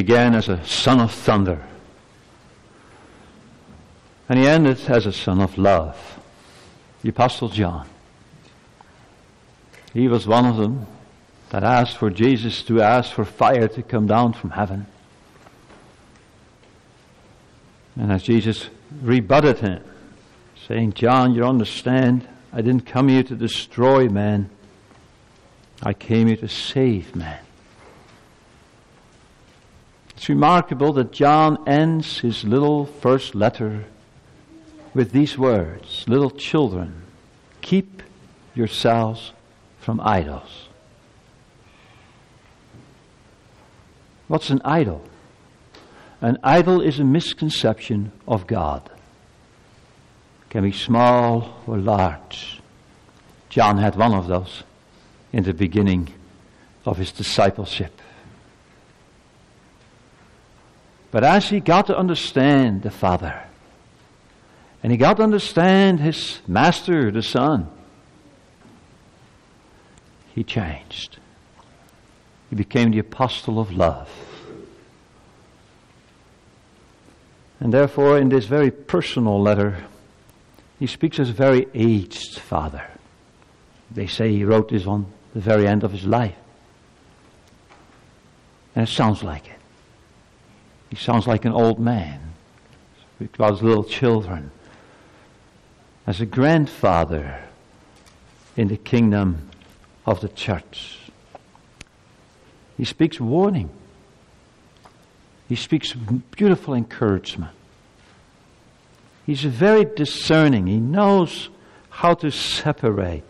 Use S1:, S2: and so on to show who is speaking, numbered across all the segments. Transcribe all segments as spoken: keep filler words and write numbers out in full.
S1: began as a son of thunder. And he ended as a son of love. The Apostle John. He was one of them that asked for Jesus to ask for fire to come down from heaven. And as Jesus rebutted him, saying, John, you understand, I didn't come here to destroy man. I came here to save man. It's remarkable that John ends his little first letter with these words, little children, keep yourselves from idols. What's an idol? An idol is a misconception of God. It can be small or large. John had one of those in the beginning of his discipleship. But as he got to understand the Father, and he got to understand his Master, the Son, he changed. He became the apostle of love. And therefore, in this very personal letter, he speaks as a very aged father. They say he wrote this on the very end of his life. And it sounds like it. He sounds like an old man. It was little children. As a grandfather in the kingdom of the church. He speaks warning. He speaks beautiful encouragement. He's very discerning. He knows how to separate.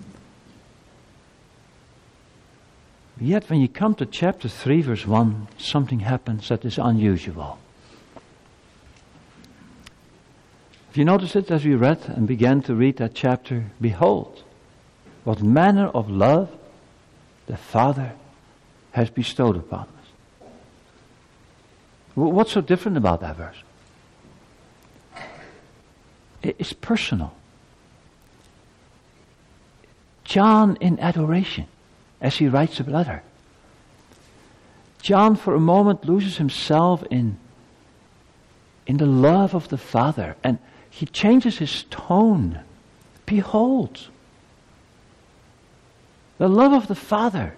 S1: Yet when you come to chapter three, verse one, something happens that is unusual. If you notice it as we read and began to read that chapter, behold, what manner of love the Father has bestowed upon us. What's so different about that verse? It's personal. John in adoration, as he writes the letter. John for a moment loses himself in, in the love of the Father, and he changes his tone. Behold, the love of the Father.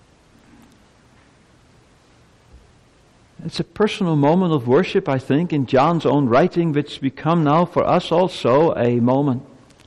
S1: It's a personal moment of worship, I think, in John's own writing, which become now for us also a moment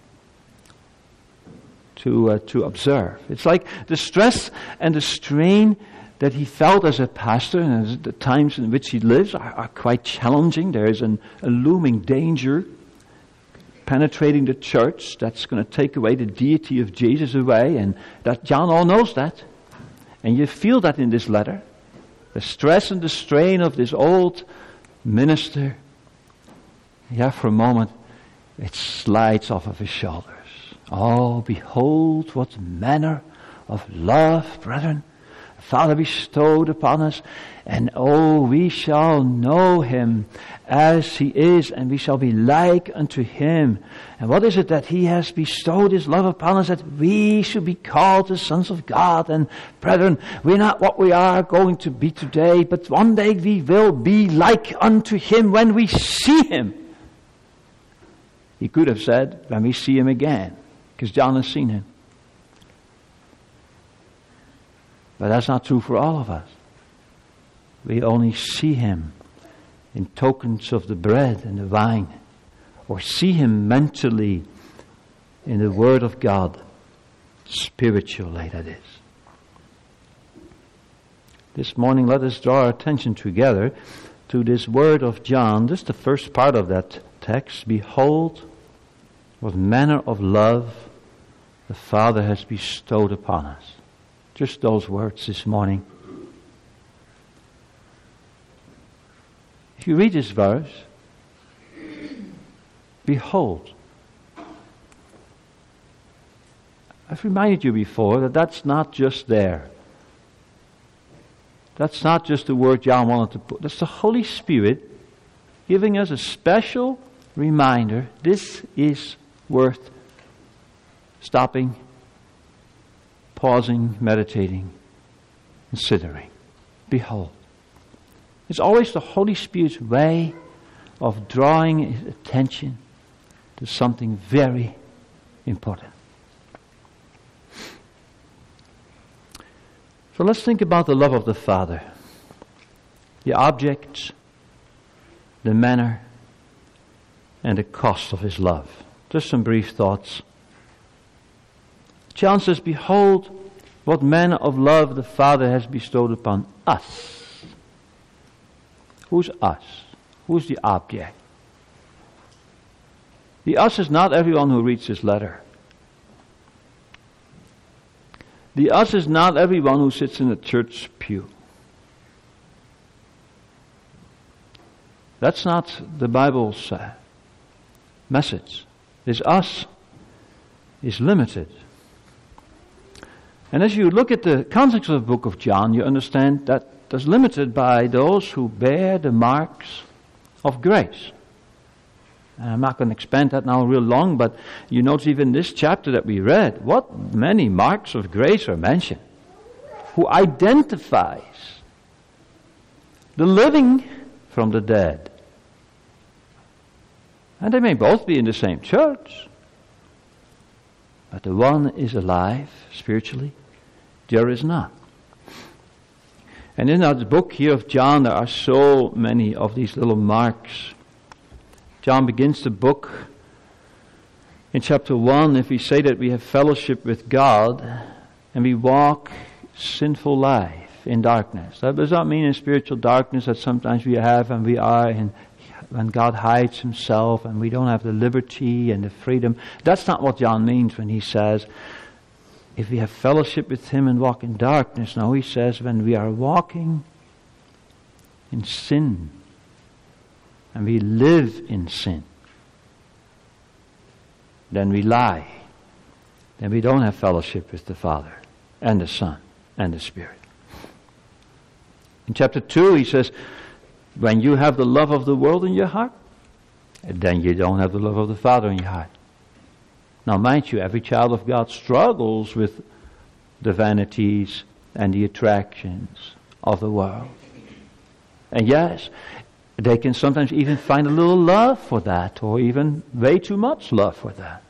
S1: to uh, to observe. It's like the stress and the strain that he felt as a pastor, and the times in which he lives are, are quite challenging. There is an, a looming danger penetrating the church that's going to take away the deity of Jesus away, and that John all knows that. And you feel that in this letter. The stress and the strain of this old minister, yeah, for a moment, it slides off of his shoulders. Oh, behold what manner of love, brethren, the Father bestowed upon us, and oh, we shall know him as he is, and we shall be like unto him. And what is it that he has bestowed his love upon us, that we should be called the sons of God? And brethren, we're not what we are going to be today, but one day we will be like unto him when we see him. He could have said, when we see him again, because John has seen him. But that's not true for all of us. We only see him in tokens of the bread and the wine, or see him mentally in the Word of God, spiritually, that is. This morning, let us draw our attention together to this word of John, just the first part of that text. Behold, what manner of love the Father has bestowed upon us. Just those words this morning. If you read this verse, behold. I've reminded you before that that's not just there. That's not just the word John wanted to put. That's the Holy Spirit giving us a special reminder. This is worth stopping, pausing, meditating, considering. Behold. It's always the Holy Spirit's way of drawing his attention to something very important. So let's think about the love of the Father. The object, the manner, and the cost of his love. Just some brief thoughts. John says, behold, what manner of love the Father has bestowed upon us. Who's us? Who's the object? The us is not everyone who reads this letter. The us is not everyone who sits in a church pew. That's not the Bible's uh, message. This us is limited. And as you look at the context of the book of John, you understand that that's limited by those who bear the marks of grace. And I'm not going to expand that now real long, but you notice even this chapter that we read, what many marks of grace are mentioned. Who identifies the living from the dead. And they may both be in the same church. But the one is alive spiritually, the other is not. And in that book here of John, there are so many of these little marks. John begins the book in chapter one. If we say that we have fellowship with God and we walk sinful life in darkness. That does not mean in spiritual darkness that sometimes we have and we are in when God hides himself and we don't have the liberty and the freedom. That's not what John means when he says, if we have fellowship with him and walk in darkness. No, he says when we are walking in sin and we live in sin, then we lie. Then we don't have fellowship with the Father and the Son and the Spirit. In chapter two he says, when you have the love of the world in your heart, then you don't have the love of the Father in your heart. Now mind you, every child of God struggles with the vanities and the attractions of the world. And yes, they can sometimes even find a little love for that, or even way too much love for that.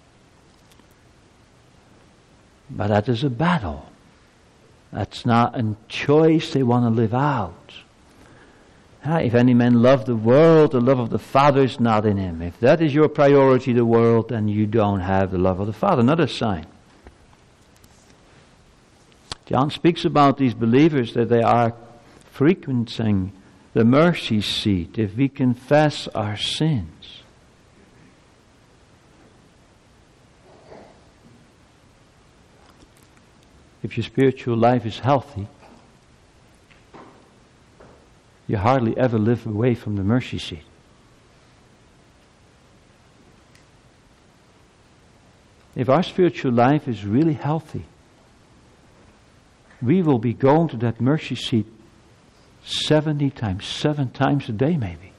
S1: But that is a battle. That's not a choice they want to live out. If any man love the world, the love of the Father is not in him. If that is your priority, the world, then you don't have the love of the Father. Another sign. John speaks about these believers that they are frequenting the mercy seat if we confess our sins. If your spiritual life is healthy, you hardly ever live away from the mercy seat. If our spiritual life is really healthy, we will be going to that mercy seat seventy times, seven times a day maybe.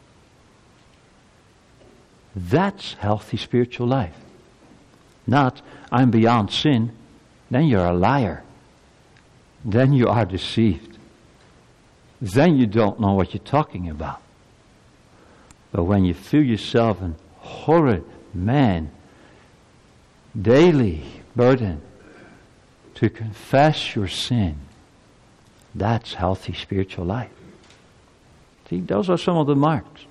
S1: That's healthy spiritual life. Not, I'm beyond sin, then you're a liar. Then you are deceived. Then you don't know what you're talking about. But when you feel yourself a horrid man, daily burden to confess your sin, that's healthy spiritual life. See, those are some of the marks.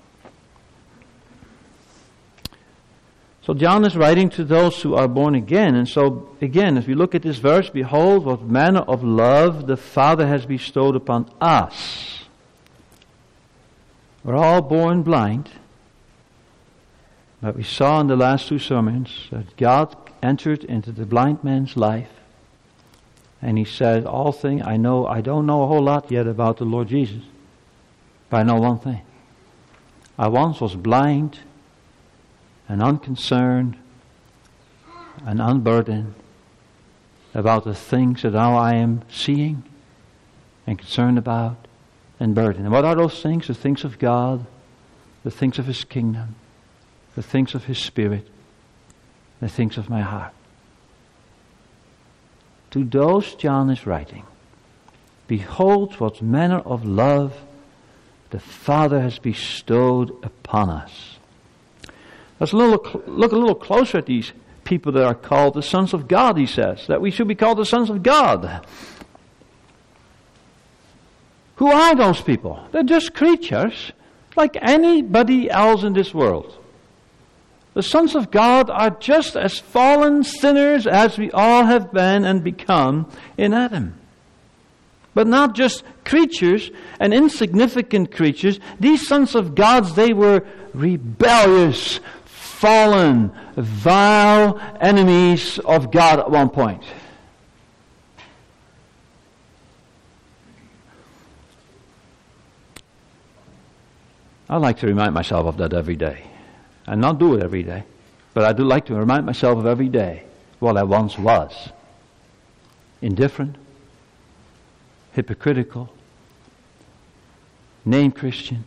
S1: So John is writing to those who are born again. And so, again, as we look at this verse, behold, what manner of love the Father has bestowed upon us. We're all born blind. But we saw in the last two sermons that God entered into the blind man's life. And he said, all things, I know, I don't know a whole lot yet about the Lord Jesus. But I know one thing. I once was blind and unconcerned and unburdened about the things that now I am seeing and concerned about and burdened. And what are those things? The things of God, the things of His kingdom, the things of His Spirit, the things of my heart. To those John is writing, behold what manner of love the Father has bestowed upon us. Let's look, look a little closer at these people that are called the sons of God, he says. That we should be called the sons of God. Who are those people? They're just creatures like anybody else in this world. The sons of God are just as fallen sinners as we all have been and become in Adam. But not just creatures and insignificant creatures. These sons of God, they were rebellious, fallen, vile enemies of God at one point. I like to remind myself of that every day. I not do it every day, but I do like to remind myself of every day what I once was. Indifferent, hypocritical, named Christian.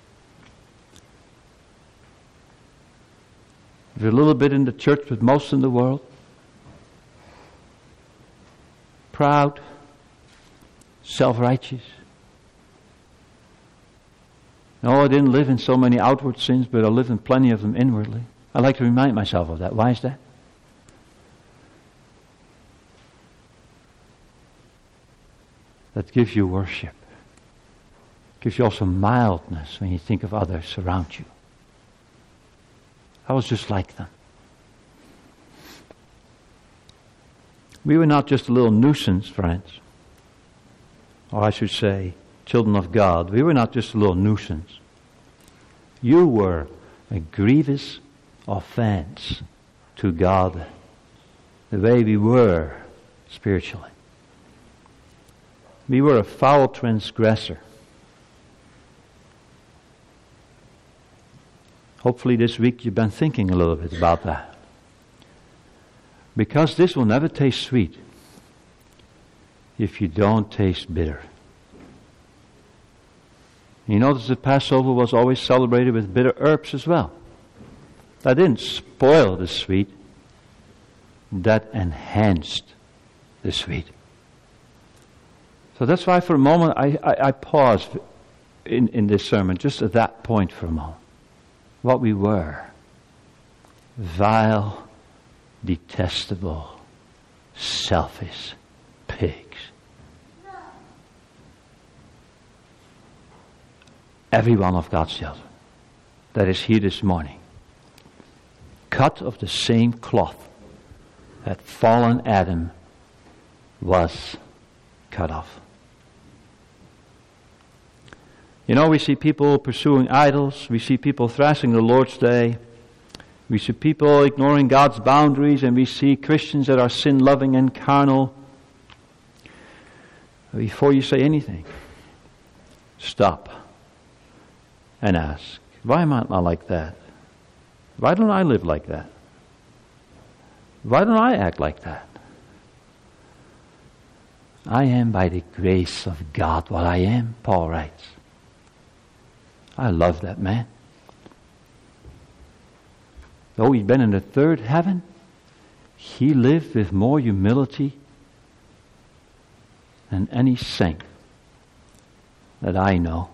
S1: We're a little bit in the church, but most in the world. Proud, self-righteous. No, I didn't live in so many outward sins, but I lived in plenty of them inwardly. I like to remind myself of that. Why is that? That gives you worship. Gives you also mildness when you think of others around you. I was just like them. We were not just a little nuisance, friends. Or I should say, children of God. We were not just a little nuisance. You were a grievous offense to God, the way we were spiritually. We were a foul transgressor. Hopefully this week you've been thinking a little bit about that. Because this will never taste sweet if you don't taste bitter. You notice that Passover was always celebrated with bitter herbs as well. That didn't spoil the sweet. That enhanced the sweet. So that's why for a moment I, I, I pause in, in this sermon, just at that point for a moment. What we were. Vile, detestable, selfish pigs. Every one of God's children that is here this morning, cut of the same cloth that fallen Adam was cut off. You know, we see people pursuing idols. We see people thrashing the Lord's Day. We see people ignoring God's boundaries, and we see Christians that are sin-loving and carnal. Before you say anything, stop and ask, why am I not like that? Why don't I live like that? Why don't I act like that? I am by the grace of God what I am, Paul writes. I love that man. Though he'd been in the third heaven, he lived with more humility than any saint that I know.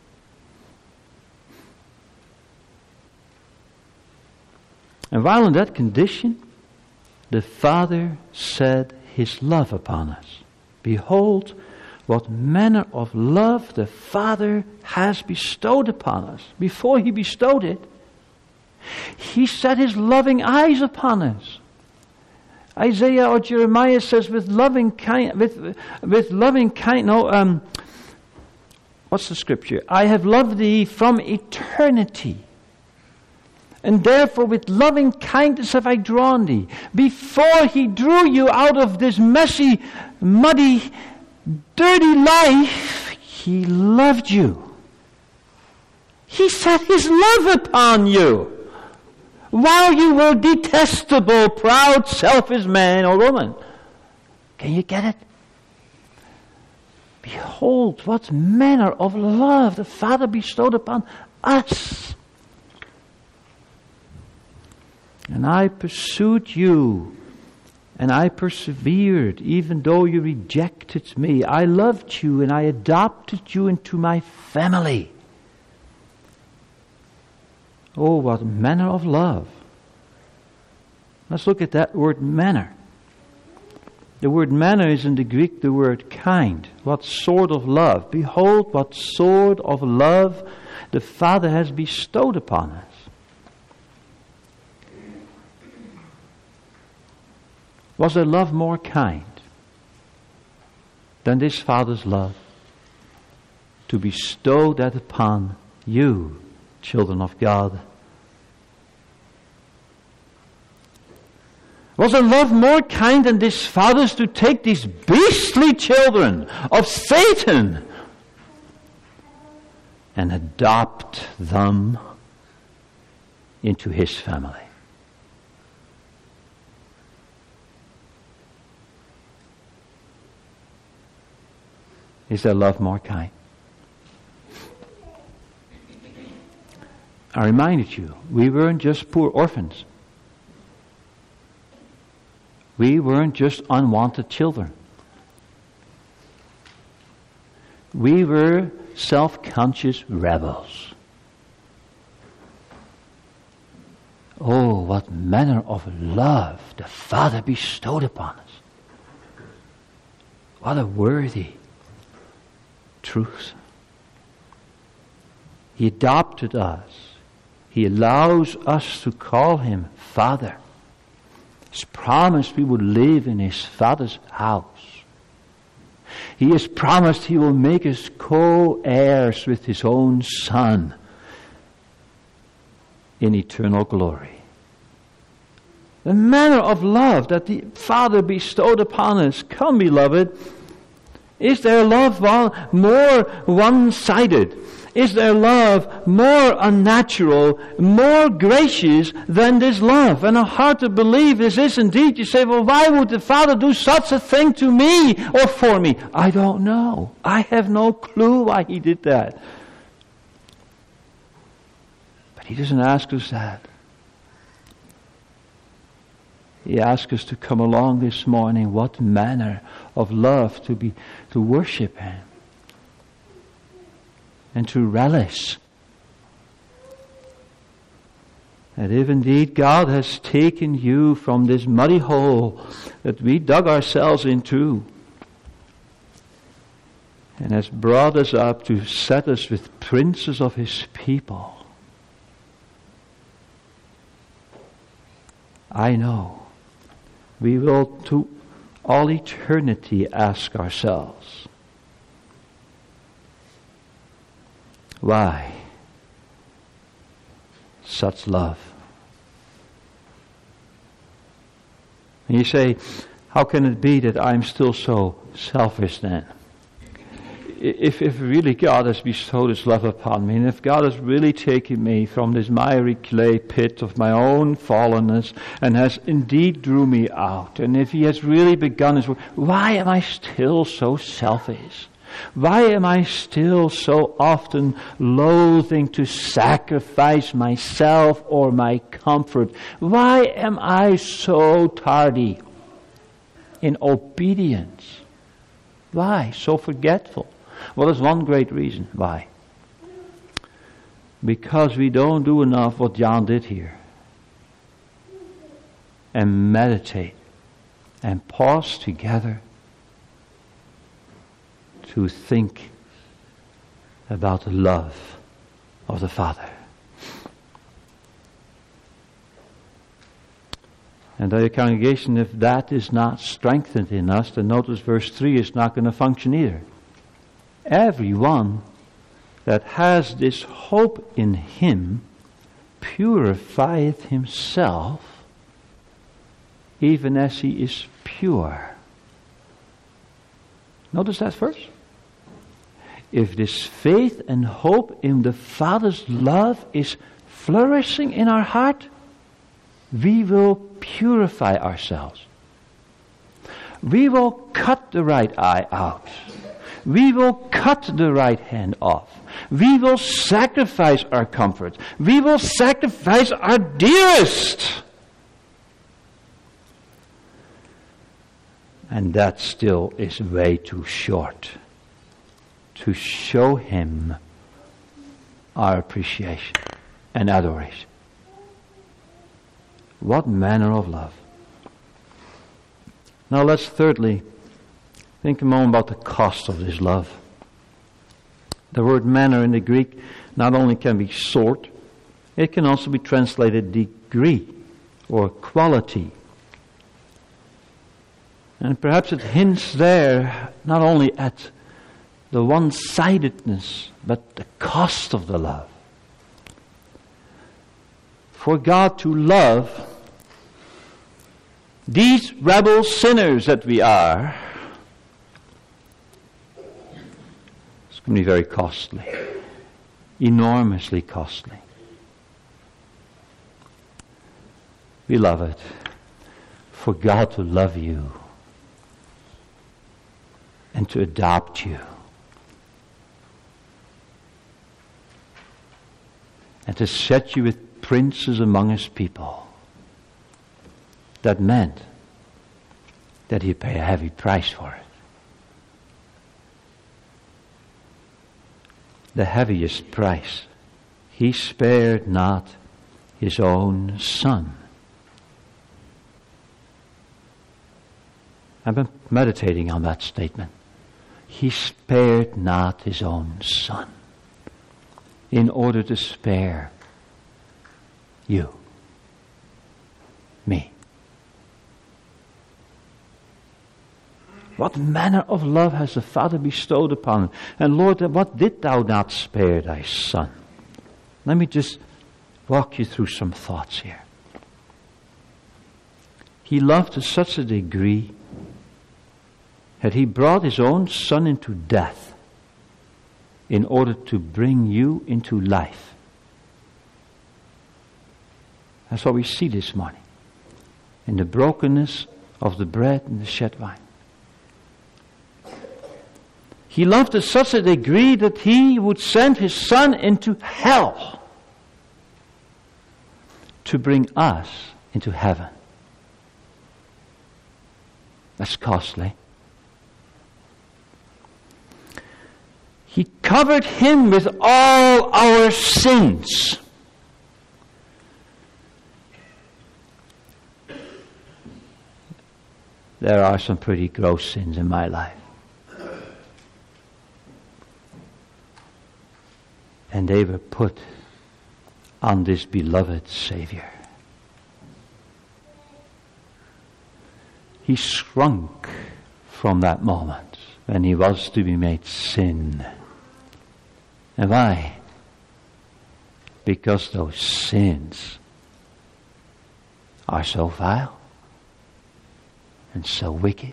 S1: And while in that condition, the Father set His love upon us. Behold, what manner of love the Father has bestowed upon us. Before He bestowed it, He set His loving eyes upon us. Isaiah or Jeremiah says, with loving kind, with with loving kind. No, um, what's the scripture? I have loved thee from eternity. And therefore with loving kindness have I drawn thee. Before He drew you out of this messy, muddy, dirty life, He loved you. He set His love upon you. While you were detestable, proud, selfish man or woman. Can you get it? Behold, what manner of love the Father bestowed upon us. And I pursued you, and I persevered, even though you rejected me. I loved you, and I adopted you into my family. Oh, what manner of love. Let's look at that word manner. The word manner is in the Greek the word kind. What sort of love? Behold, what sort of love the Father has bestowed upon us. Was there love more kind than this Father's love to bestow that upon you, children of God? Was there love more kind than this Father's to take these beastly children of Satan and adopt them into His family? Is there love more kind? I reminded you, we weren't just poor orphans. We weren't just unwanted children. We were self-conscious rebels. Oh, what manner of love the Father bestowed upon us. What a worthy truth. He adopted us. He allows us to call Him Father. He's promised we would live in His Father's house. He has promised He will make us co-heirs with His own Son in eternal glory. The manner of love that the Father bestowed upon us. Come, beloved. Is there love more one-sided? Is there love more unnatural, more gracious than this love? And it's hard to believe this is indeed. You say, well, why would the Father do such a thing to me or for me? I don't know. I have no clue why He did that. But He doesn't ask us that. He asks us to come along this morning. What manner of love to be, to worship Him. And to relish that if indeed God has taken you from this muddy hole that we dug ourselves into and has brought us up to set us with princes of His people, I know we will to all eternity ask ourselves, why such love? And you say, how can it be that I'm still so selfish then? If, if really God has bestowed His love upon me, and if God has really taken me from this miry clay pit of my own fallenness and has indeed drew me out, and if He has really begun His work, why am I still so selfish? Why am I still so often loathing to sacrifice myself or my comfort? Why am I so tardy in obedience? Why so forgetful? Well, there's one great reason why. Because we don't do enough what Jan did here. And meditate and pause together to think about the love of the Father. And dear congregation, if that is not strengthened in us, then notice verse three is not going to function either. Everyone that has this hope in Him purifieth himself, even as he is pure. Notice that first. If this faith and hope in the Father's love is flourishing in our heart, we will purify ourselves. We will cut the right eye out. We will cut the right hand off. We will sacrifice our comfort. We will sacrifice our dearest. And that still is way too short to show Him our appreciation and adoration. What manner of love? Now let's thirdly think a moment about the cost of this love. The word manner in the Greek not only can be sort, it can also be translated degree or quality. And perhaps it hints there not only at the one-sidedness, but the cost of the love. For God to love these rebel sinners that we are, it's going to be very costly, enormously costly. Beloved, for God to love you and to adopt you and to set you with princes among his people, that meant that he paid a heavy price for it. The heaviest price. He spared not his own son. I've been meditating on that statement. He spared not his own son in order to spare you, me. What manner of love has the Father bestowed upon him? And Lord, what did thou not spare thy son? Let me just walk you through some thoughts here. He loved to such a degree that he brought his own son into death in order to bring you into life. That's what we see this morning in the brokenness of the bread and the shed wine. He loved to such a degree that he would send his son into hell to bring us into heaven. That's costly. He covered him with all our sins. There are some pretty gross sins in my life. And they were put on this beloved Savior. He shrunk from that moment when he was to be made sin. And why? Because those sins are so vile and so wicked.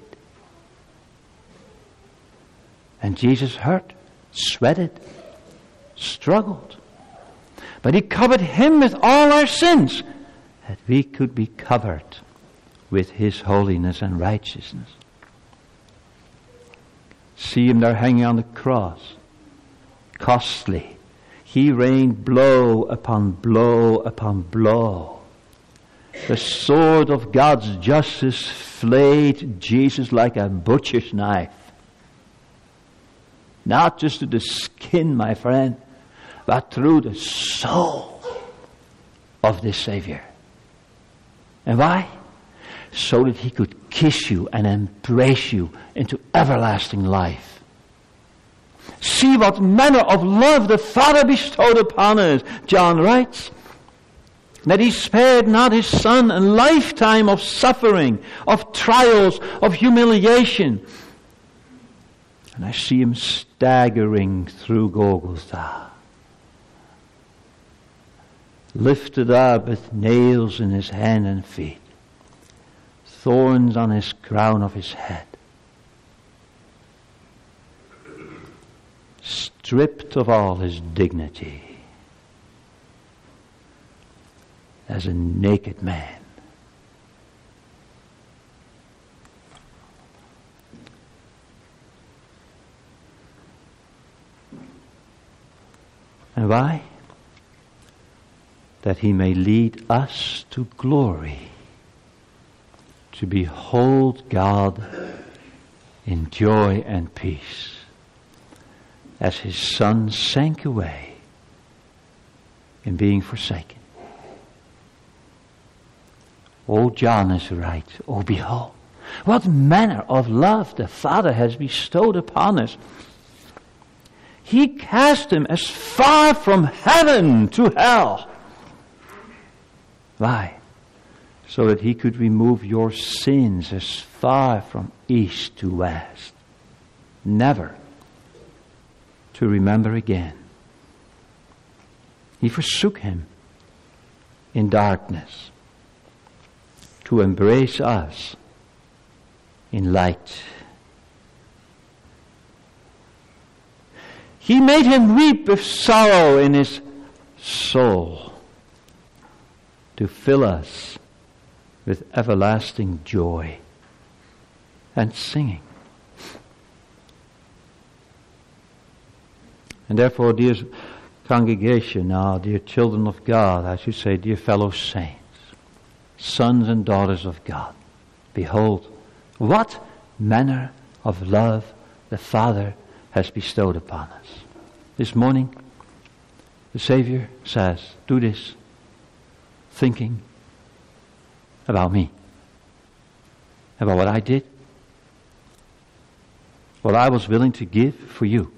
S1: And Jesus hurt, sweated, struggled. But he covered him with all our sins, that we could be covered with his holiness and righteousness. See him there hanging on the cross. Costly. He rained blow upon blow upon blow. The sword of God's justice flayed Jesus like a butcher's knife. Not just to the skin, my friend, but through the soul of this Savior. And why? So that he could kiss you and embrace you into everlasting life. See what manner of love the Father bestowed upon us, John writes. That he spared not his son a lifetime of suffering, of trials, of humiliation. And I see him staggering through Golgotha, lifted up with nails in his hand and feet, thorns on his crown of his head, stripped of all his dignity as a naked man. And why? That he may lead us to glory, to behold God in joy and peace, as his son sank away in being forsaken. Oh, John is right. Oh, behold, what manner of love the Father has bestowed upon us. He cast him as far from heaven to hell. Why? So that he could remove your sins as far from east to west. Never to remember again. He forsook him in darkness to embrace us in light. He made him weep with sorrow in his soul to fill us with everlasting joy and singing. And therefore, dear congregation, now, dear children of God, I should say, dear fellow saints, sons and daughters of God, behold, what manner of love the Father has bestowed upon us. This morning, the Savior says, do this, thinking about me, about what I did, what I was willing to give for you.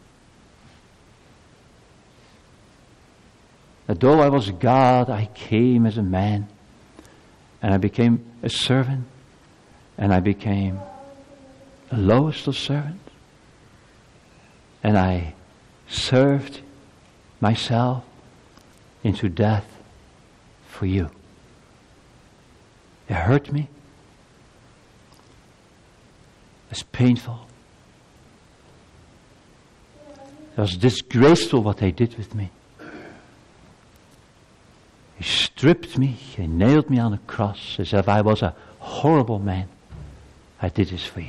S1: That though I was God, I came as a man, and I became a servant, and I became the lowest of servants, and I served myself into death for you. It hurt me. It's painful. It was disgraceful what they did with me. He stripped me, he nailed me on a cross as if I was a horrible man. I did this for you.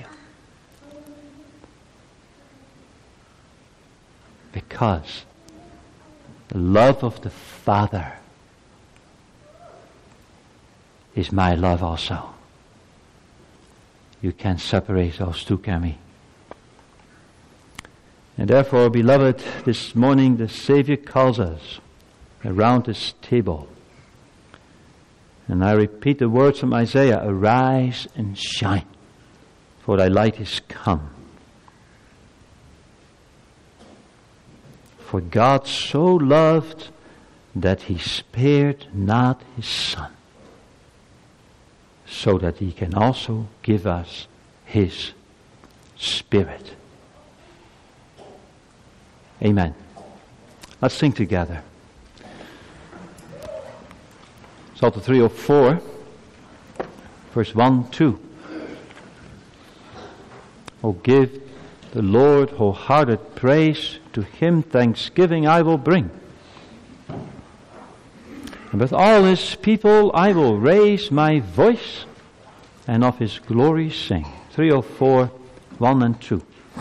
S1: Because the love of the Father is my love also. You can't separate those two, can we? And therefore, beloved, this morning the Savior calls us around this table. And I repeat the words from Isaiah, arise and shine, for thy light is come. For God so loved that he spared not his Son, so that he can also give us his Spirit. Amen. Let's sing together. Psalter three oh four, verse one, two. Oh, give the Lord wholehearted praise, to him thanksgiving I will bring. And with all his people I will raise my voice, and of his glory sing. three oh four, one and two.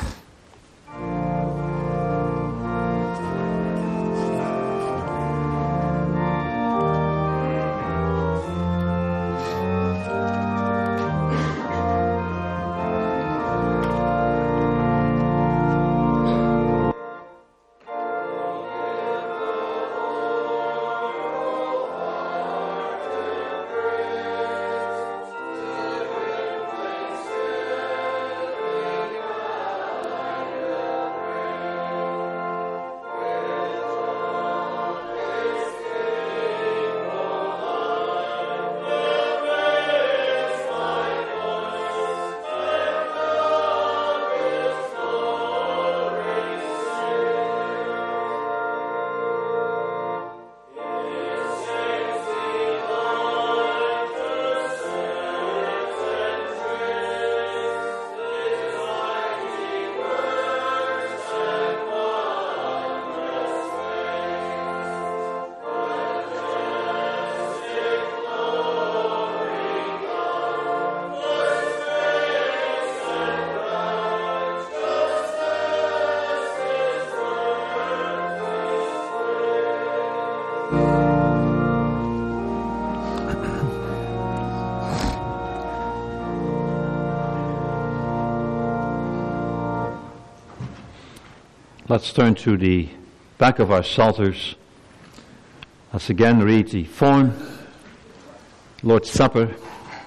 S1: Let's turn to the back of our psalters. Let's again read the form. Lord's Supper,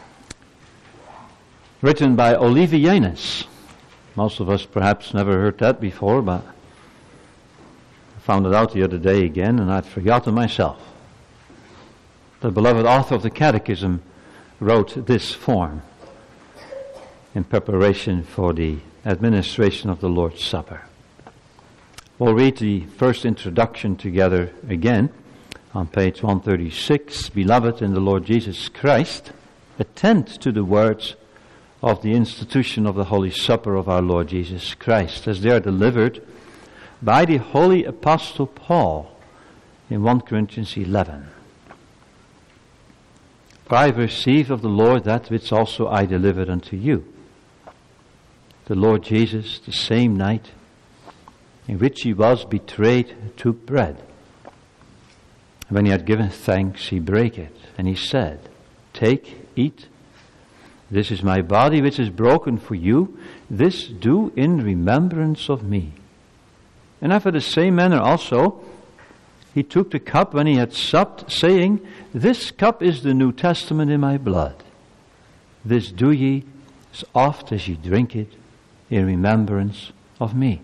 S1: written by Olivianus. Most of us perhaps never heard that before, but I found it out the other day again, and I'd forgotten myself. The beloved author of the Catechism wrote this form in preparation for the administration of the Lord's Supper. We'll read the first introduction together again on page one thirty-six. Beloved in the Lord Jesus Christ, attend to the words of the institution of the Holy Supper of our Lord Jesus Christ, as they are delivered by the Holy Apostle Paul in First Corinthians eleven. For I have received of the Lord that which also I delivered unto you. The Lord Jesus, the same night in which he was betrayed, took bread. And when he had given thanks, he brake it, and he said, Take, eat, this is my body which is broken for you, this do in remembrance of me. And after the same manner also, he took the cup when he had supped, saying, This cup is the New Testament in my blood. This do ye as oft as ye drink it in remembrance of me.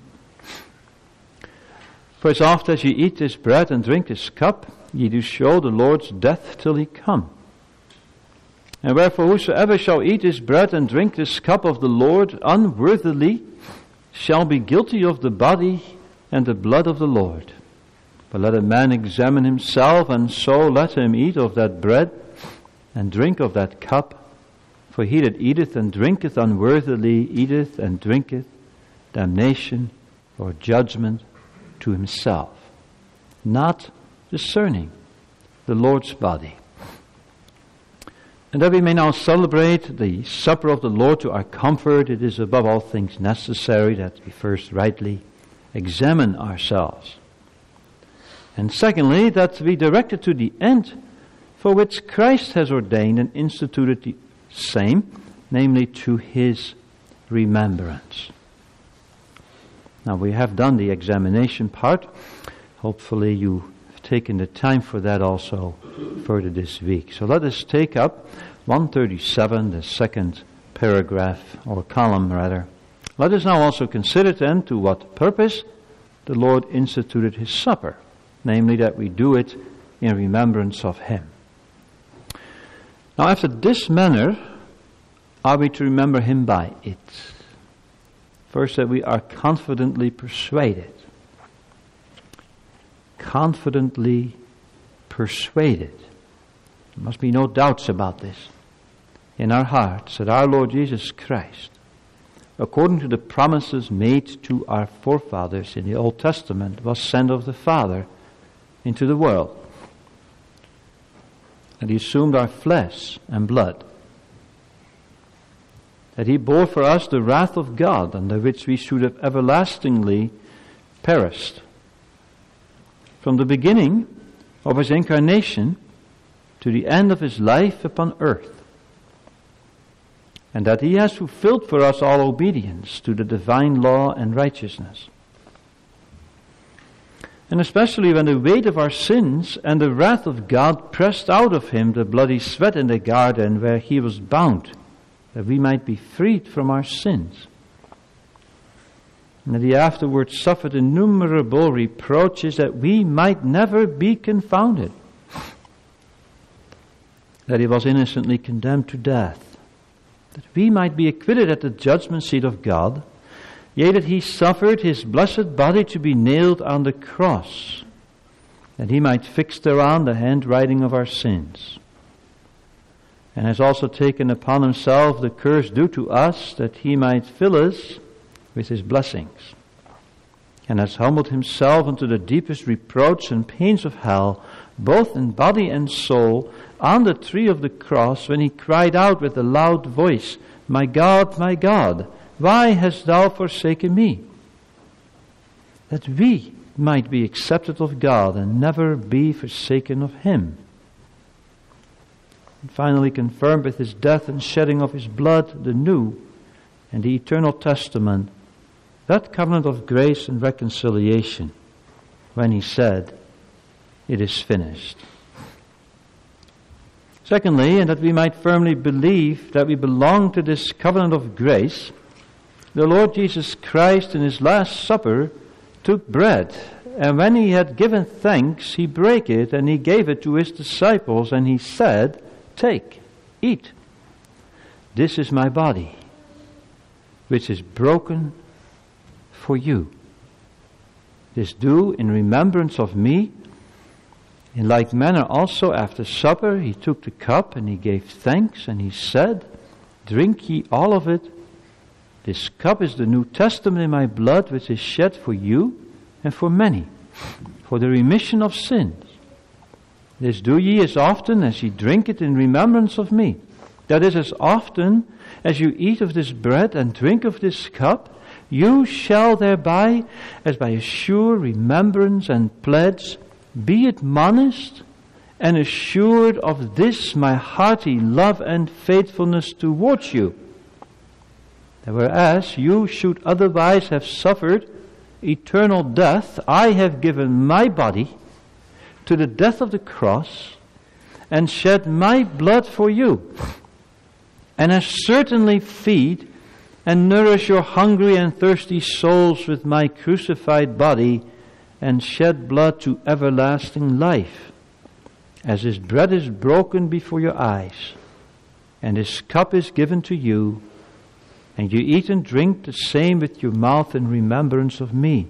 S1: For as oft as ye eat this bread and drink this cup, ye do show the Lord's death till he come. And wherefore whosoever shall eat this bread and drink this cup of the Lord unworthily shall be guilty of the body and the blood of the Lord. But let a man examine himself, and so let him eat of that bread and drink of that cup. For he that eateth and drinketh unworthily eateth and drinketh damnation or judgment to himself, not discerning the Lord's body. And that we may now celebrate the supper of the Lord to our comfort, it is above all things necessary that we first rightly examine ourselves. And secondly, that we direct it to the end for which Christ has ordained and instituted the same, namely to his remembrance. Now we have done the examination part. Hopefully you have taken the time for that also further this week. So let us take up one thirty-seven, the second paragraph, or column rather. Let us now also consider then to what purpose the Lord instituted his supper, namely that we do it in remembrance of him. Now after this manner are we to remember him by it. First, that we are confidently persuaded. Confidently persuaded. There must be no doubts about this in our hearts that our Lord Jesus Christ, according to the promises made to our forefathers in the Old Testament, was sent of the Father into the world. And he assumed our flesh and blood. That he bore for us the wrath of God, under which we should have everlastingly perished. From the beginning of his incarnation to the end of his life upon earth. And that he has fulfilled for us all obedience to the divine law and righteousness. And especially when the weight of our sins and the wrath of God pressed out of him the bloody sweat in the garden where he was bound, that we might be freed from our sins. And that he afterwards suffered innumerable reproaches that we might never be confounded. That he was innocently condemned to death, that we might be acquitted at the judgment seat of God, yea, that he suffered his blessed body to be nailed on the cross, that he might fix thereon the handwriting of our sins, and has also taken upon himself the curse due to us, that he might fill us with his blessings, and has humbled himself unto the deepest reproach and pains of hell, both in body and soul, on the tree of the cross, when he cried out with a loud voice, My God, my God, why hast thou forsaken me? That we might be accepted of God and never be forsaken of him. And finally confirmed with his death and shedding of his blood, the new and the eternal testament, that covenant of grace and reconciliation, when he said, It is finished. Secondly, and that we might firmly believe that we belong to this covenant of grace, the Lord Jesus Christ in his Last Supper took bread, and when he had given thanks, he brake it, and he gave it to his disciples, and he said, "Take, eat. This is my body, which is broken for you. This do in remembrance of me." In like manner also after supper he took the cup, and he gave thanks, and he said, "Drink ye all of it. This cup is the New Testament in my blood, which is shed for you and for many, for the remission of sins. This do ye as often as ye drink it in remembrance of me." That is, as often as you eat of this bread and drink of this cup, you shall thereby, as by a sure remembrance and pledge, be admonished and assured of this my hearty love and faithfulness towards you. That whereas you should otherwise have suffered eternal death, I have given my body to the death of the cross and shed my blood for you, and have certainly feed and nourish your hungry and thirsty souls with my crucified body, and shed blood to everlasting life, as his bread is broken before your eyes, and his cup is given to you, and you eat and drink the same with your mouth in remembrance of me.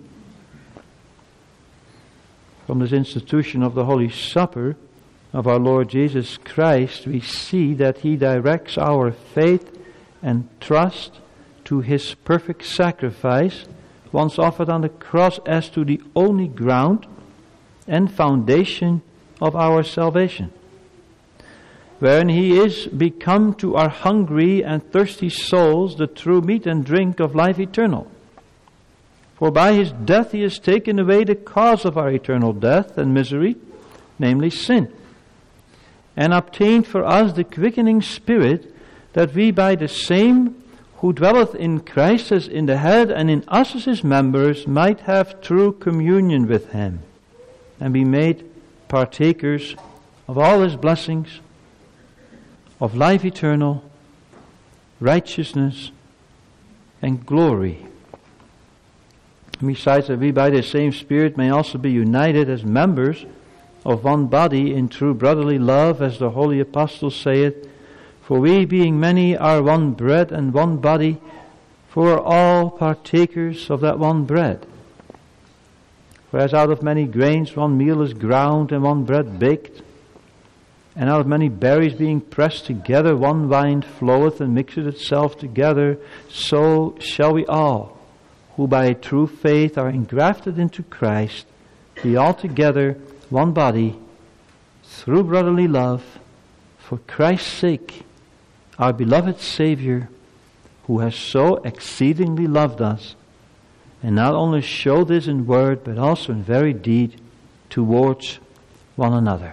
S1: From this institution of the Holy Supper of our Lord Jesus Christ, we see that he directs our faith and trust to his perfect sacrifice, once offered on the cross, as to the only ground and foundation of our salvation, wherein he is become to our hungry and thirsty souls the true meat and drink of life eternal. For by his death he has taken away the cause of our eternal death and misery, namely sin, and obtained for us the quickening Spirit, that we by the same who dwelleth in Christ as in the head, and in us as his members, might have true communion with him, and be made partakers of all his blessings, of life eternal, righteousness, and glory. And besides, that we by the same Spirit may also be united as members of one body in true brotherly love, as the holy apostle saith, "For we, being many, are one bread and one body, for we are all partakers of that one bread. For as out of many grains one meal is ground, and one bread baked, and out of many berries being pressed together one wine floweth and mixeth itself together, so shall we all, who by true faith are engrafted into Christ, be altogether one body, through brotherly love, for Christ's sake, our beloved Savior, who has so exceedingly loved us, and not only showed this in word, but also in very deed towards one another.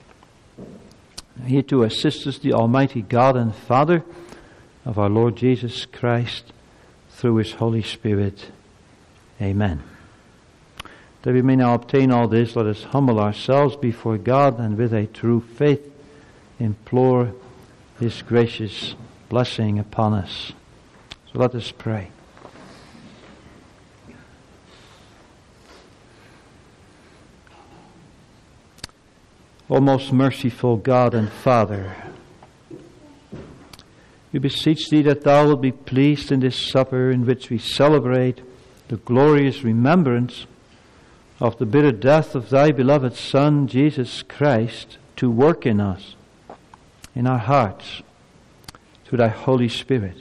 S1: Here to assist us the Almighty God and Father of our Lord Jesus Christ, through his Holy Spirit. Amen. That we may now obtain all this, let us humble ourselves before God, and with a true faith implore his gracious blessing upon us. So let us pray. O most merciful God and Father, we beseech thee that thou wilt be pleased in this supper in which we celebrate the glorious remembrance of the bitter death of thy beloved Son, Jesus Christ, to work in us, in our hearts, through thy Holy Spirit.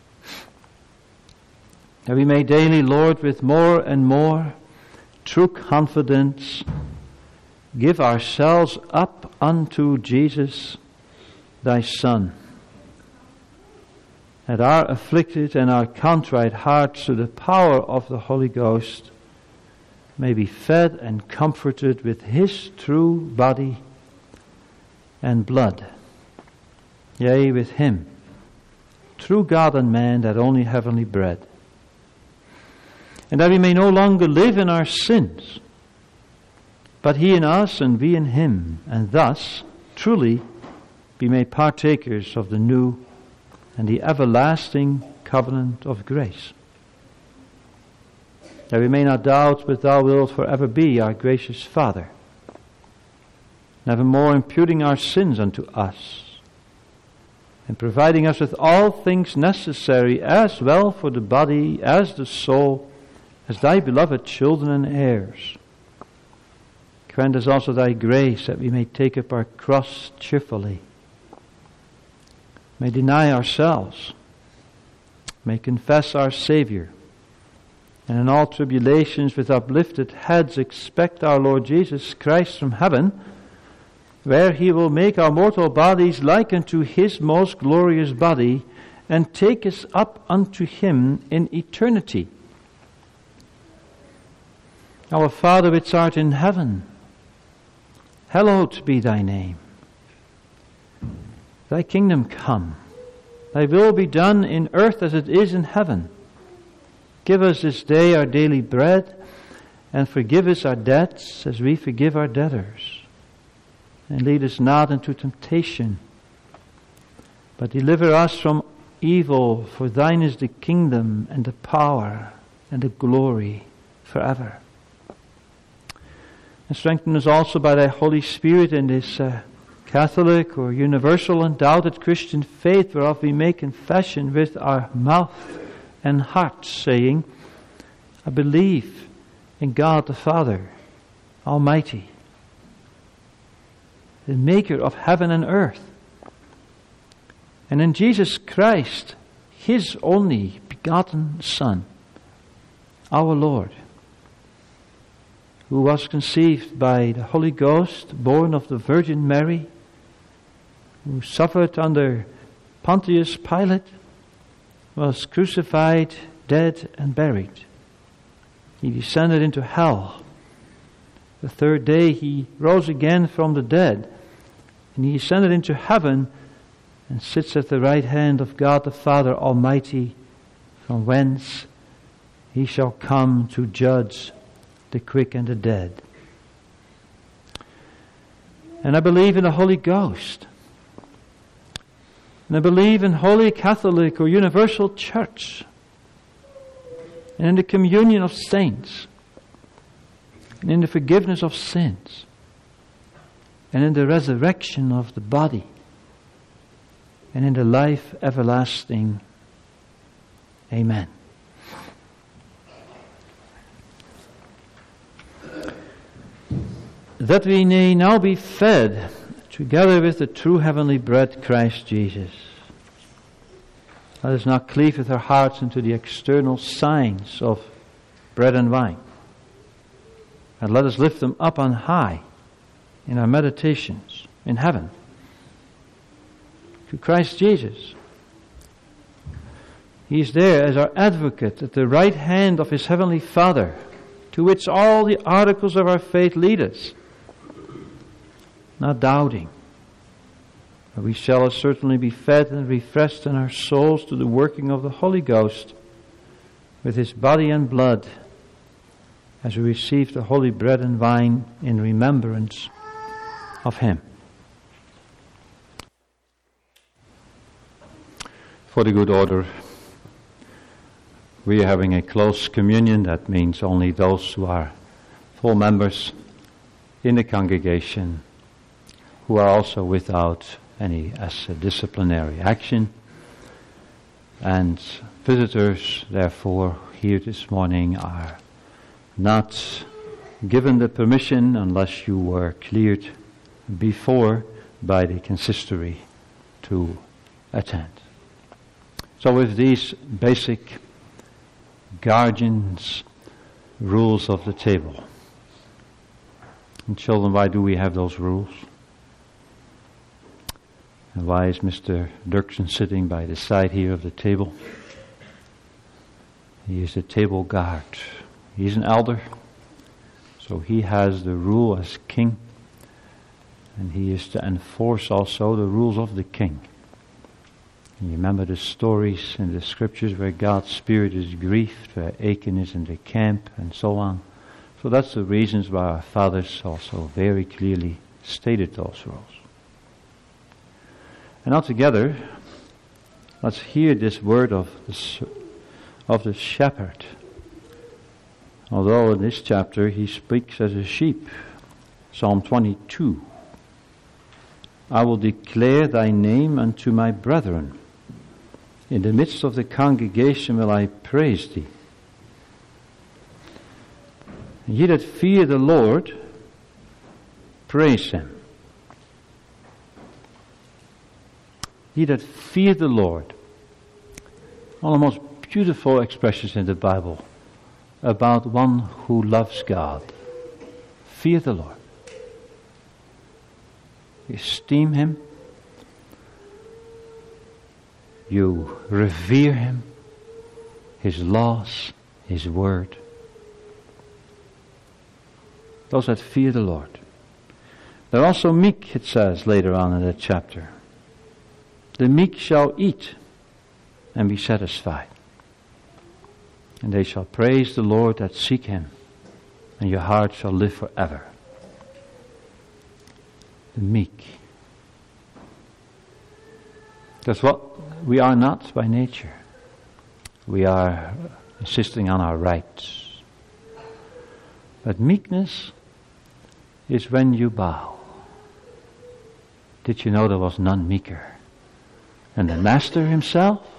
S1: That we may daily, Lord, with more and more true confidence, give ourselves up unto Jesus, thy Son, that our afflicted and our contrite hearts, through the power of the Holy Ghost, may be fed and comforted with his true body and blood. Yea, with him, true God and man, that only heavenly bread. And that we may no longer live in our sins, but he in us and we in him, and thus truly be made partakers of the new and the everlasting covenant of grace. That we may not doubt, but thou wilt forever be our gracious Father, nevermore imputing our sins unto us, and providing us with all things necessary as well for the body as the soul, as thy beloved children and heirs. Grant us also thy grace that we may take up our cross cheerfully, may deny ourselves, may confess our Savior, and in all tribulations with uplifted heads expect our Lord Jesus Christ from heaven, where he will make our mortal bodies like unto his most glorious body, and take us up unto him in eternity. Our Father which art in heaven, hallowed be thy name. Thy kingdom come, thy will be done in earth as it is in heaven. Give us this day our daily bread, and forgive us our debts as we forgive our debtors. And lead us not into temptation, but deliver us from evil, for thine is the kingdom and the power and the glory forever. And strengthen us also by thy Holy Spirit in this uh, Catholic or universal undoubted Christian faith, whereof we make confession with our mouth and heart, saying, I believe in God the Father Almighty, the maker of heaven and earth, and in Jesus Christ, his only begotten Son, our Lord, who was conceived by the Holy Ghost, born of the Virgin Mary, who suffered under Pontius Pilate, was crucified, dead, and buried. He descended into hell. The third day he rose again from the dead, and he ascended into heaven and sits at the right hand of God the Father Almighty, from whence he shall come to judge the quick and the dead. And I believe in the Holy Ghost. And I believe in Holy Catholic or Universal Church, and in the communion of saints, and in the forgiveness of sins, and in the resurrection of the body, and in the life everlasting. Amen. That we may now be fed together with the true heavenly bread, Christ Jesus. Let us not cleave with our hearts into the external signs of bread and wine, and let us lift them up on high in our meditations in heaven to Christ Jesus. He is there as our advocate at the right hand of his heavenly Father, to which all the articles of our faith lead us. Not doubting, but we shall certainly be fed and refreshed in our souls to the working of the Holy Ghost with his body and blood, as we receive the holy bread and wine in remembrance of him. For the good order, we are having a close communion. That means only those who are full members in the congregation, who are also without any as a disciplinary action. And visitors, therefore, here this morning are not given the permission unless you were cleared before by the consistory to attend. So with these basic guardians, rules of the table. And children, why do we have those rules? And why is Mister Dirksen sitting by the side here of the table? He is the table guard. He's an elder, so he has the rule as king, and he is to enforce also the rules of the king. You remember the stories in the scriptures where God's Spirit is grieved, where Achan is in the camp, and so on. So that's the reasons why our fathers also very clearly stated those rules. And now together, let's hear this word of the, of the shepherd. Although in this chapter he speaks as a sheep. Psalm twenty-two. I will declare thy name unto my brethren. In the midst of the congregation will I praise thee. And ye that fear the Lord, praise him. Ye that fear the Lord. One of the most beautiful expressions in the Bible about one who loves God. Fear the Lord. You esteem him. You revere him. His laws, his word. Those that fear the Lord. They're also meek, it says later on in that chapter. The meek shall eat and be satisfied. And they shall praise the Lord that seek him, and your heart shall live forever. The meek. That's what we are not by nature. We are insisting on our rights. But meekness is when you bow. Did you know there was none meeker? And the Master himself?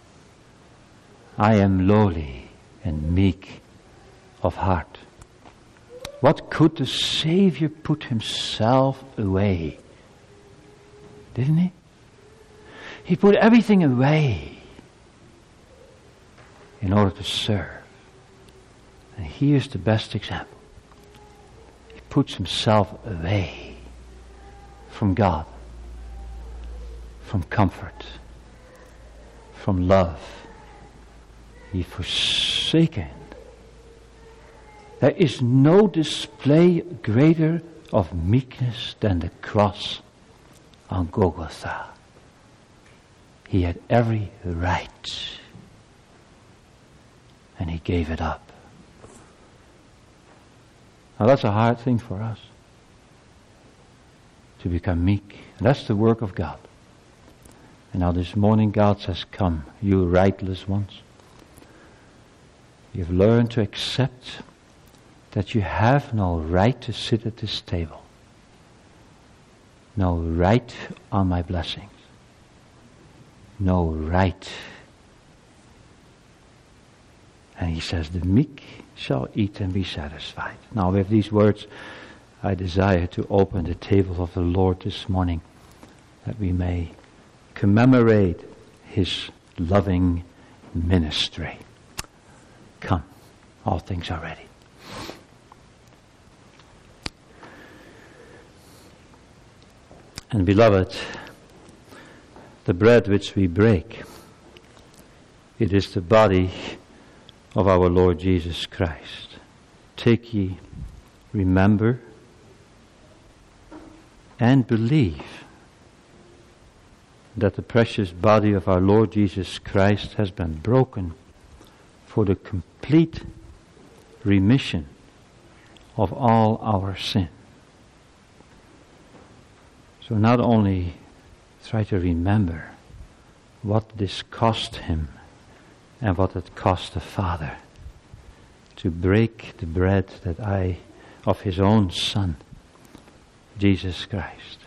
S1: I am lowly and meek of heart. What could the Savior put himself away? Didn't he? He put everything away in order to serve. And here's the best example. He puts himself away from God, from comfort, from love. He forsaken. There is no display greater of meekness than the cross on Golgotha. He had every right, and he gave it up. Now that's a hard thing for us, to become meek. And that's the work of God. And now this morning God says, come, you rightless ones. You've learned to accept that you have no right to sit at this table. No right on my blessings. No right. And he says, the meek shall eat and be satisfied. Now with these words, I desire to open the table of the Lord this morning, that we may commemorate his loving ministry. Come, all things are ready. And beloved, the bread which we break, it is the body of our Lord Jesus Christ. Take ye, remember, and believe that the precious body of our Lord Jesus Christ has been broken for the complete remission of all our sin. So not only try to remember what this cost him and what it cost the Father to break the bread that I, of his own Son, Jesus Christ.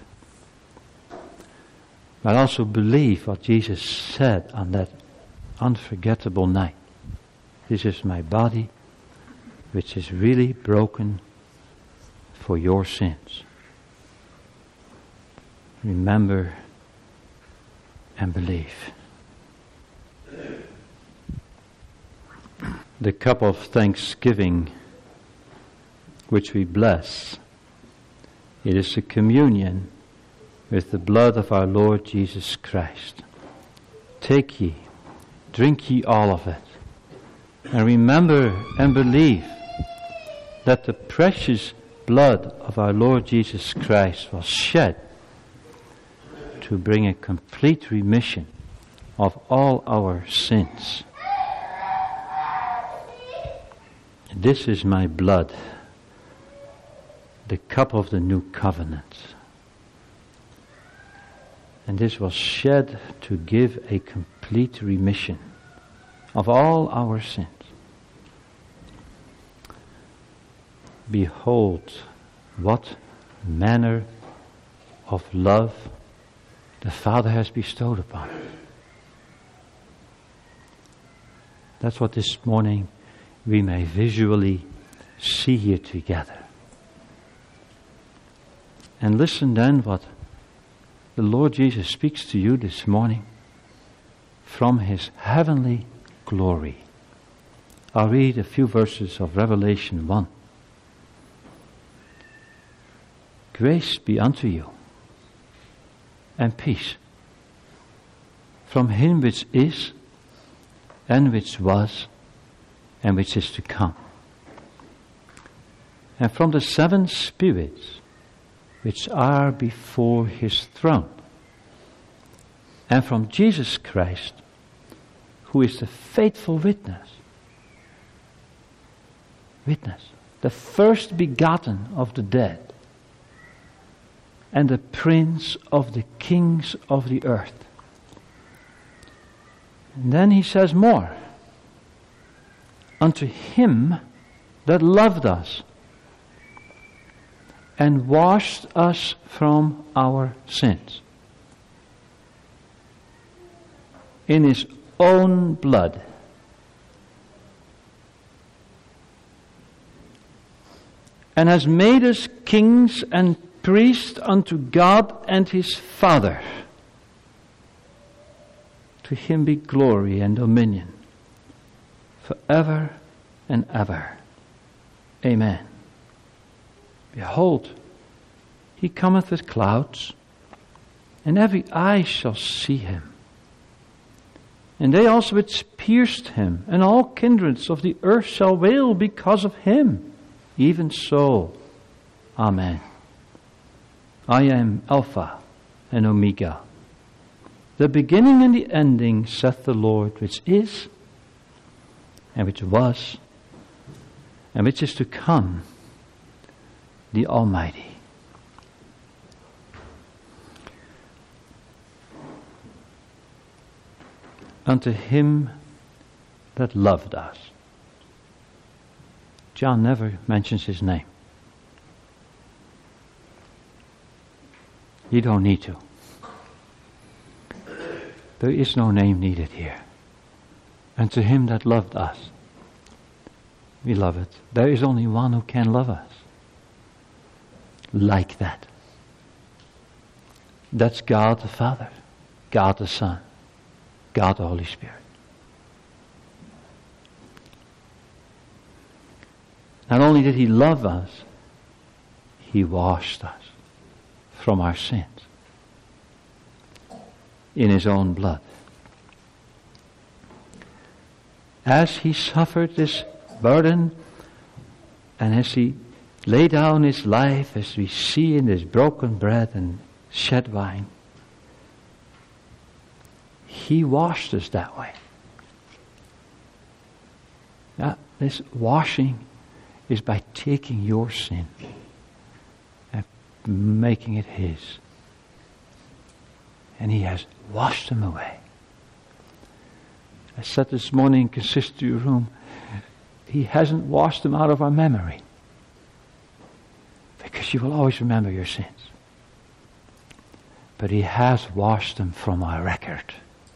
S1: But also believe what Jesus said on that unforgettable night. This is my body, which is really broken for your sins. Remember and believe. The cup of thanksgiving which we bless, it is a communion with the blood of our Lord Jesus Christ. Take ye, drink ye all of it, and remember and believe that the precious blood of our Lord Jesus Christ was shed to bring a complete remission of all our sins. This is my blood, the cup of the new covenant. And this was shed to give a complete remission of all our sins. Behold, what manner of love the Father has bestowed upon us. That's what this morning we may visually see here together. And listen then what the Lord Jesus speaks to you this morning from His heavenly glory. I'll read a few verses of Revelation one. Grace be unto you, and peace, from Him which is, and which was, and which is to come, and from the seven spirits which are before His throne, and from Jesus Christ, who is the faithful witness, witness, the first begotten of the dead, and the prince of the kings of the earth. And then he says more. Unto Him that loved us and washed us from our sins in His own blood, and has made us kings and priests unto God and His Father. To Him be glory and dominion forever and ever. Amen. Behold, He cometh with clouds, and every eye shall see Him, and they also which pierced Him, and all kindreds of the earth shall wail because of Him. Even so, Amen. I am Alpha and Omega, the beginning and the ending, saith the Lord, which is, and which was, and which is to come, the Almighty. Unto Him that loved us. John never mentions His name. You don't need to. There is no name needed here. And to Him that loved us. Beloved, there is only one who can love us like that. That's God the Father, God the Son, God the Holy Spirit. Not only did He love us, He washed us from our sins in His own blood. As He suffered this burden, and as He laid down His life, as we see in this broken bread and shed wine, He washed us that way. Now, this washing is by taking your sin and making it His. And He has washed them away. I said this morning in consistory room, He hasn't washed them out of our memory. Because you will always remember your sins. But He has washed them from our record.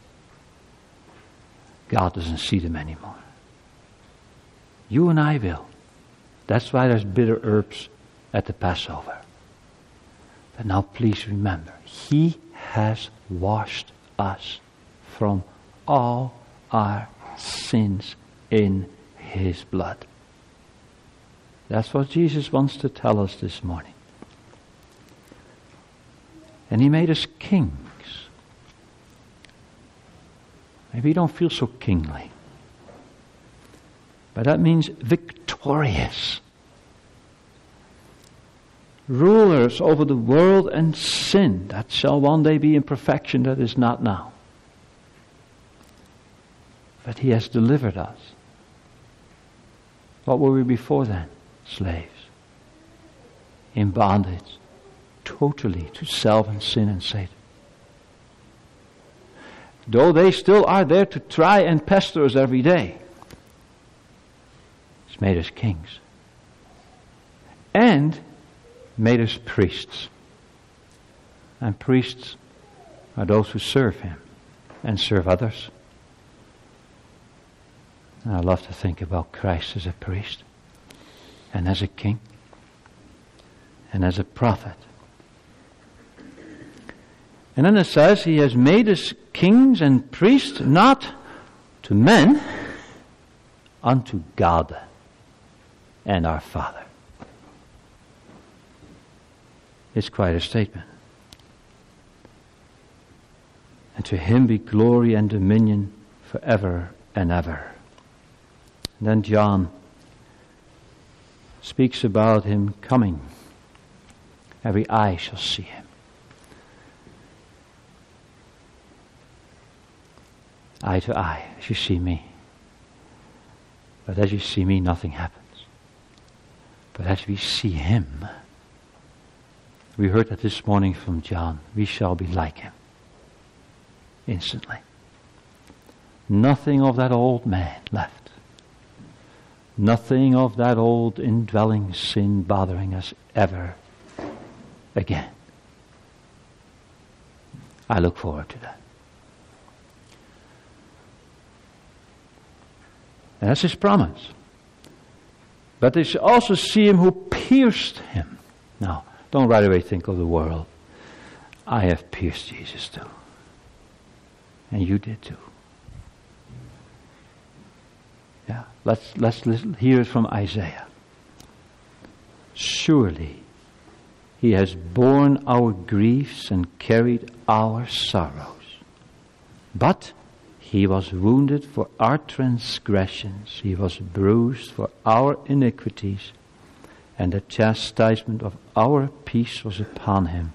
S1: God doesn't see them anymore. You and I will. That's why there's bitter herbs at the Passover. But now please remember, He has washed us from all our sins in His blood. That's what Jesus wants to tell us this morning. And He made us kings. Maybe you don't feel so kingly. But that means victorious. Rulers over the world and sin, that shall one day be in perfection, that is not now. But He has delivered us. What were we before then? Slaves. In bondage. Totally to self and sin and Satan. though they still are there to try and pester us every day. He's made us kings. And made us priests. And priests are those who serve Him and serve others. And I love to think about Christ as a priest and as a king and as a prophet. And then it says He has made us kings and priests not to men, unto God and our Father. It's quite a statement. And to Him be glory and dominion forever and ever. And then John speaks about Him coming. Every eye shall see Him. Eye to eye, as you see me. But as you see me, nothing happens. But as we see Him, we heard that this morning from John, we shall be like Him. Instantly. Nothing of that old man left. Nothing of that old indwelling sin bothering us ever again. I look forward to that. And that's His promise. But they shall also see Him who pierced Him. Now, don't right away think of the world. I have pierced Jesus too. And you did too. Yeah, let's let's listen, hear it from Isaiah. Surely He has borne our griefs and carried our sorrows. But He was wounded for our transgressions. He was bruised for our iniquities. And the chastisement of our peace was upon Him.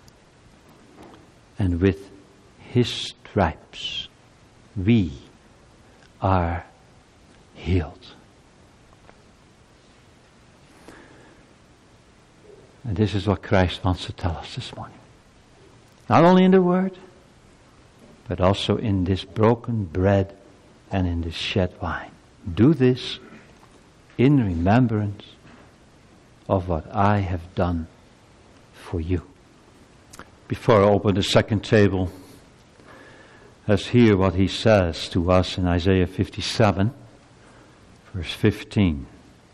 S1: And with His stripes we are healed. And this is what Christ wants to tell us this morning. Not only in the Word, but also in this broken bread and in this shed wine. Do this in remembrance of what I have done for you. Before I open the second table, let's hear what He says to us in Isaiah fifty-seven, verse fifteen.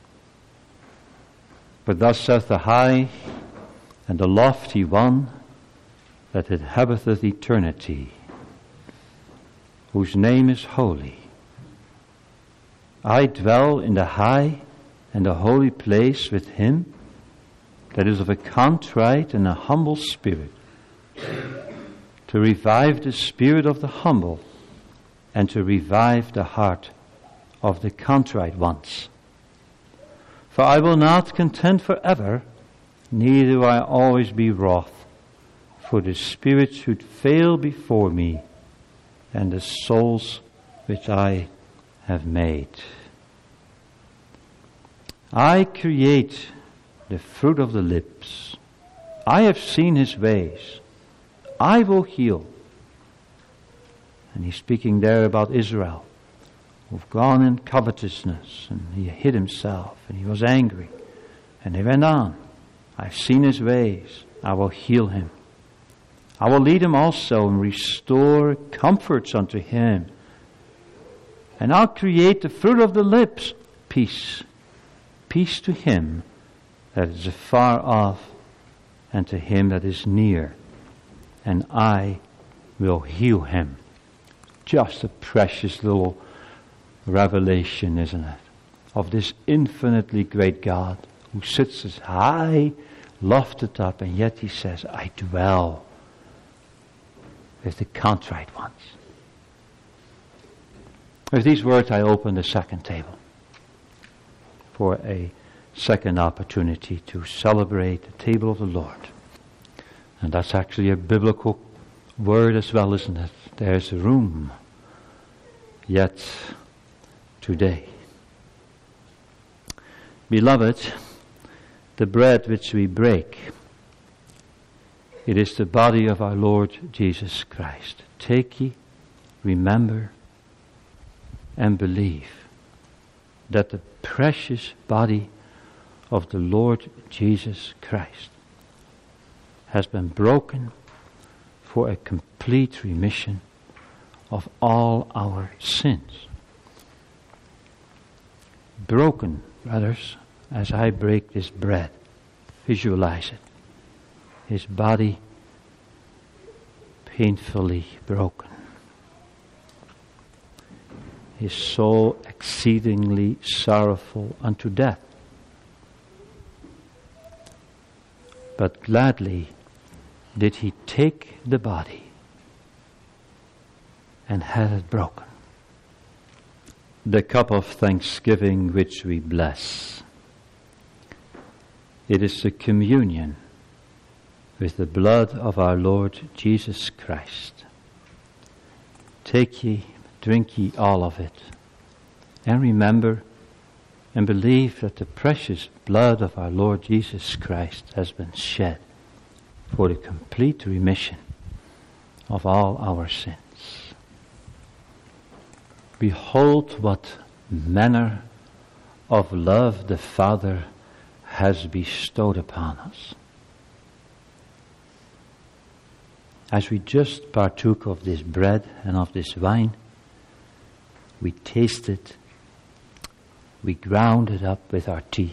S1: But thus saith the high and the lofty one that inhabiteth eternity, whose name is holy. I dwell in the high and the holy place with Him that is of a contrite and a humble spirit, to revive the spirit of the humble and to revive the heart of the contrite ones. For I will not contend forever, neither will I always be wroth, for the spirit should fail before me, and the souls which I have made. I create the fruit of the lips. I have seen His ways. I will heal. And He's speaking there about Israel, who've gone in covetousness, and he hid himself, and he was angry. And he went on. I've seen his ways. I will heal him. I will lead him also and restore comforts unto him. And I'll create the fruit of the lips, peace. Peace to him that is afar off and to him that is near. And I will heal him. Just a precious little revelation, isn't it? Of this infinitely great God who sits as high, lofted up, and yet he says, I dwell with the contrite ones. With these words, I open the second table for a second opportunity to celebrate the table of the Lord. And that's actually a biblical word as well, isn't it? There's room yet today. Beloved, the bread which we break, it is the body of our Lord Jesus Christ. Take ye remember and believe that the precious body of the Lord Jesus Christ has been broken for a complete remission of all our sins. Broken, brothers, as I break this bread. Visualize it. His body painfully broken. His soul exceedingly sorrowful unto death. But gladly did he take the body and had it broken. The cup of thanksgiving which we bless. It is the communion with the blood of our Lord Jesus Christ. Take ye, drink ye all of it, and remember and believe that the precious blood of our Lord Jesus Christ has been shed for the complete remission of all our sins. Behold what manner of love the Father has bestowed upon us. As we just partook of this bread and of this wine, we tasted, we ground it up with our teeth,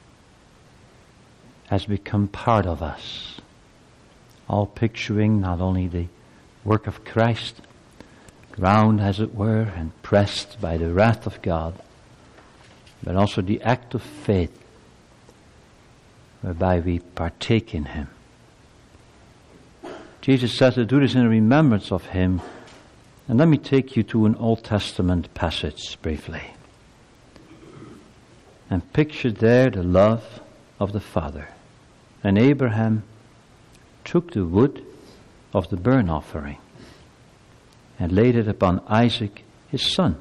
S1: has become part of us, all picturing not only the work of Christ, ground as it were and pressed by the wrath of God, but also the act of faith whereby we partake in Him. Jesus said to do this in remembrance of Him. And let me take you to an Old Testament passage briefly. And picture there the love of the Father. And Abraham took the wood of the burnt offering and laid it upon Isaac his son.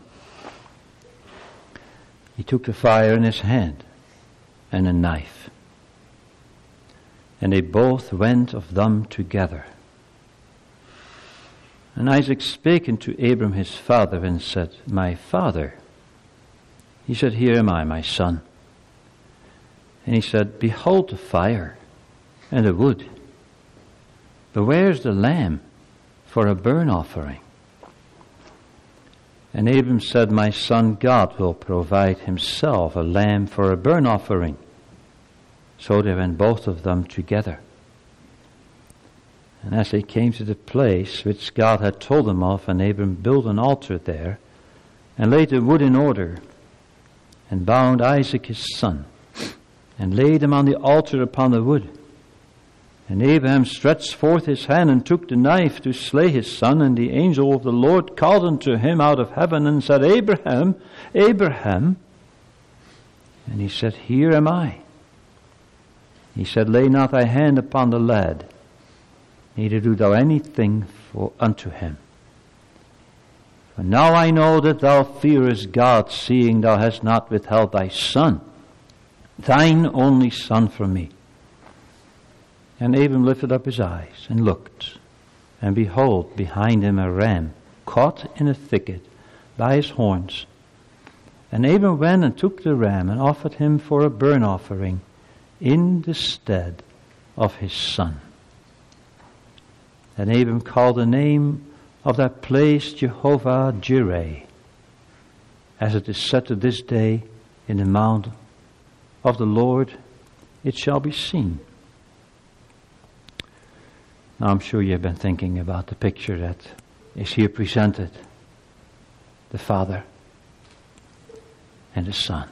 S1: He took the fire in his hand and a knife. And they both went of them together. And Isaac spake unto Abram his father and said, My father. He said, Here am I, my son. And he said, Behold the fire and the wood, but where is the lamb for a burnt offering? And Abram said, My son, God will provide himself a lamb for a burnt offering. So they went both of them together. And as they came to the place which God had told them of, and Abram built an altar there, and laid the wood in order, and bound Isaac his son, and laid him on the altar upon the wood. And Abraham stretched forth his hand, and took the knife to slay his son, and the angel of the Lord called unto him out of heaven, and said, Abraham, Abraham. And he said, Here am I. He said, Lay not thy hand upon the lad, neither do thou anything for unto him. For now I know that thou fearest God, seeing thou hast not withheld thy son, thine only son, from me. And Abram lifted up his eyes and looked, and behold, behind him a ram caught in a thicket by his horns. And Abram went and took the ram and offered him for a burnt offering in the stead of his son. And Abram called the name of that place Jehovah Jireh, as it is said to this day, in the mount of the Lord it shall be seen. Now I'm sure you've been thinking about the picture that is here presented. The Father and the Son.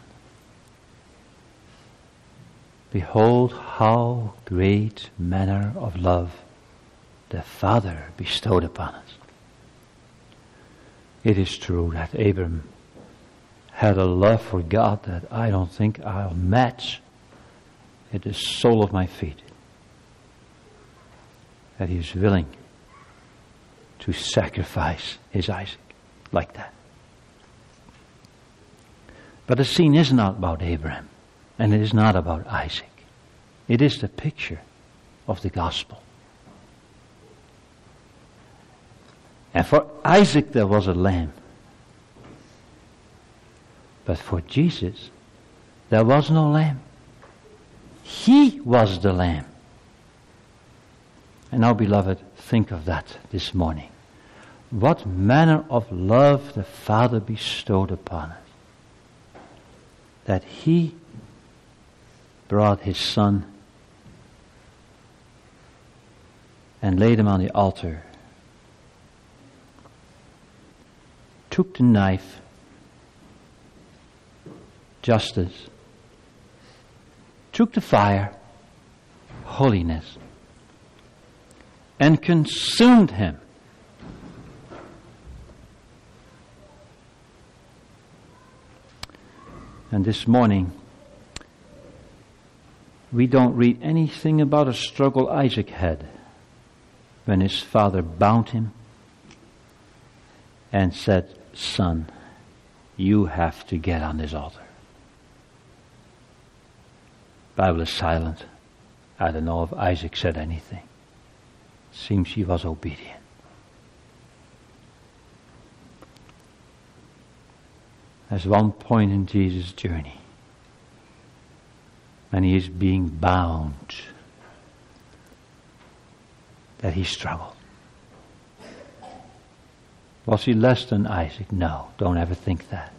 S1: Behold how great manner of love the Father bestowed upon us. It is true that Abram had a love for God that I don't think I'll match at the sole of my feet. That he was willing to sacrifice his Isaac like that. But the scene is not about Abraham, and it is not about Isaac. It is the picture of the gospel. And for Isaac there was a lamb. But for Jesus, there was no lamb. He was the lamb. And now, beloved, think of that this morning. What manner of love the Father bestowed upon us. That He brought His Son and laid Him on the altar. Took the knife, justice, took the fire, holiness, and consumed Him. And this morning, we don't read anything about a struggle Isaac had when his father bound him and said, "Son, you have to get on this altar." Bible is silent. I don't know if Isaac said anything. Seems he was obedient. There's one point in Jesus' journey when he is being bound that he struggled. Was he less than Isaac? No, don't ever think that.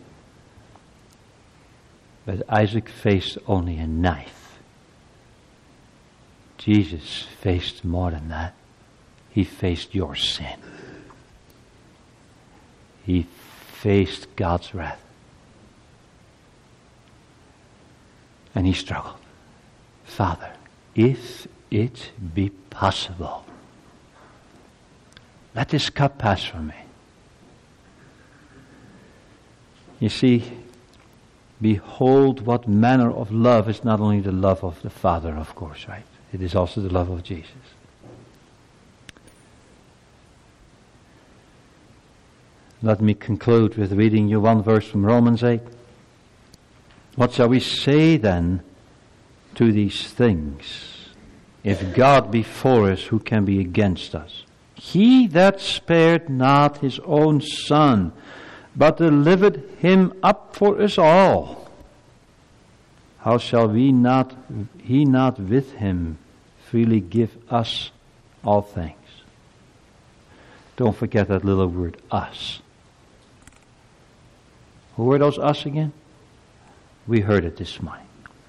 S1: But Isaac faced only a knife. Jesus faced more than that. He faced your sin. He faced God's wrath. And he struggled. Father, if it be possible, let this cup pass from me. You see, behold what manner of love is not only the love of the Father, of course, right? It is also the love of Jesus. Let me conclude with reading you one verse from Romans eight. What shall we say then to these things? If God be for us, who can be against us? He that spared not his own Son, but delivered him up for us all, how shall we not, he not with him freely give us all things? Don't forget that little word, us. Who were those us again? We heard it this morning.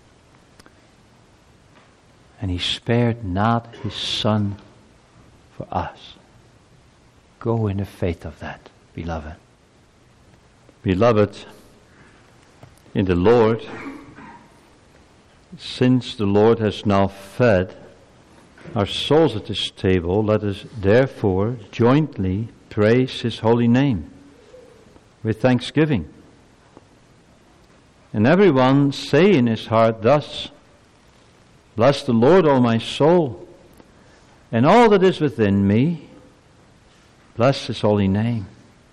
S1: And he spared not his Son for us. Go in the faith of that, beloved. Beloved, in the Lord, since the Lord has now fed our souls at this table, let us therefore jointly praise His holy name with thanksgiving. And everyone say in his heart thus, Bless the Lord, O my soul, and all that is within me. Bless His holy name.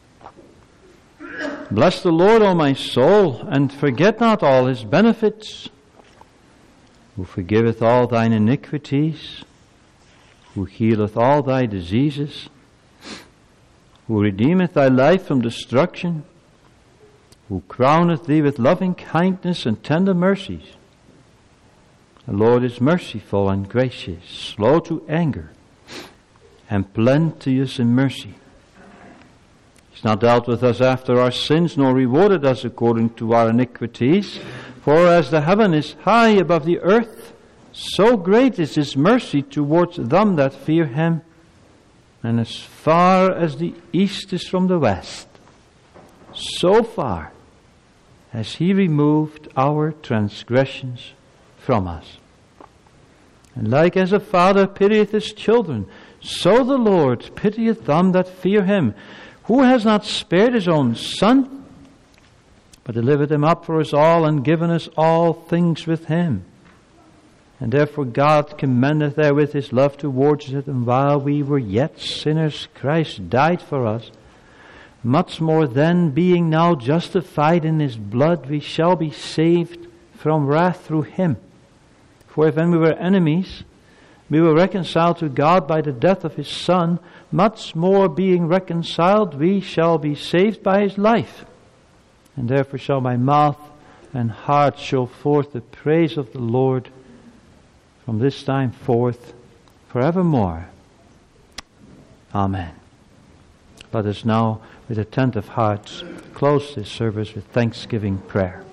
S1: Bless the Lord, O my soul, and forget not all His benefits, who forgiveth all thine iniquities, who healeth all thy diseases, who redeemeth thy life from destruction, who crowneth thee with loving kindness and tender mercies. The Lord is merciful and gracious, slow to anger, and plenteous in mercy. He's not dealt with us after our sins, nor rewarded us according to our iniquities. For as the heaven is high above the earth, so great is His mercy towards them that fear Him. And as far as the east is from the west, so far has He removed our transgressions from us. And like as a father pitieth his children, so the Lord pitieth them that fear Him, who has not spared His own Son, but delivered Him up for us all, and given us all things with Him. And therefore God commendeth therewith His love towards us, and while we were yet sinners, Christ died for us. Much more then, being now justified in His blood, we shall be saved from wrath through Him. For if when we were enemies, we were reconciled to God by the death of His Son, much more being reconciled, we shall be saved by His life. And therefore shall my mouth and heart show forth the praise of the Lord from this time forth forevermore. Amen. Let us now, with attentive hearts, close this service with thanksgiving prayer.